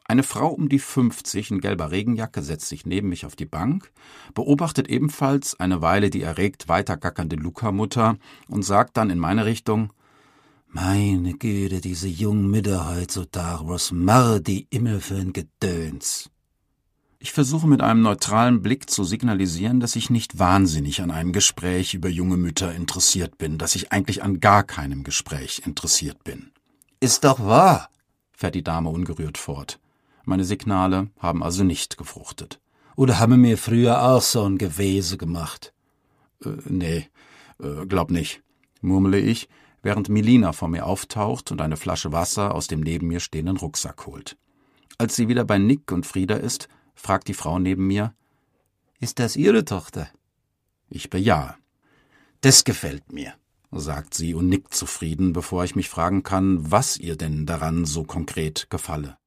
Eine Frau um die 50 in gelber Regenjacke setzt sich neben mich auf die Bank, beobachtet ebenfalls eine Weile die erregt weitergackernde Luca-Mutter und sagt dann in meine Richtung: »Meine Güte, diese jungen Mütter heutzutage, was machen die immer für ein Gedöns?« Ich versuche mit einem neutralen Blick zu signalisieren, dass ich nicht wahnsinnig an einem Gespräch über junge Mütter interessiert bin, dass ich eigentlich an gar keinem Gespräch interessiert bin. »Ist doch wahr«, fährt die Dame ungerührt fort. Meine Signale haben also nicht gefruchtet. »Oder haben wir früher auch so ein Gewese gemacht?« Nee, glaub nicht«, murmle ich, während Melina vor mir auftaucht und eine Flasche Wasser aus dem neben mir stehenden Rucksack holt. Als sie wieder bei Nick und Frieda ist, fragt die Frau neben mir: »Ist das Ihre Tochter?« Ich bejahe. »Das gefällt mir«, sagt sie und nickt zufrieden, bevor ich mich fragen kann, was ihr denn daran so konkret gefalle.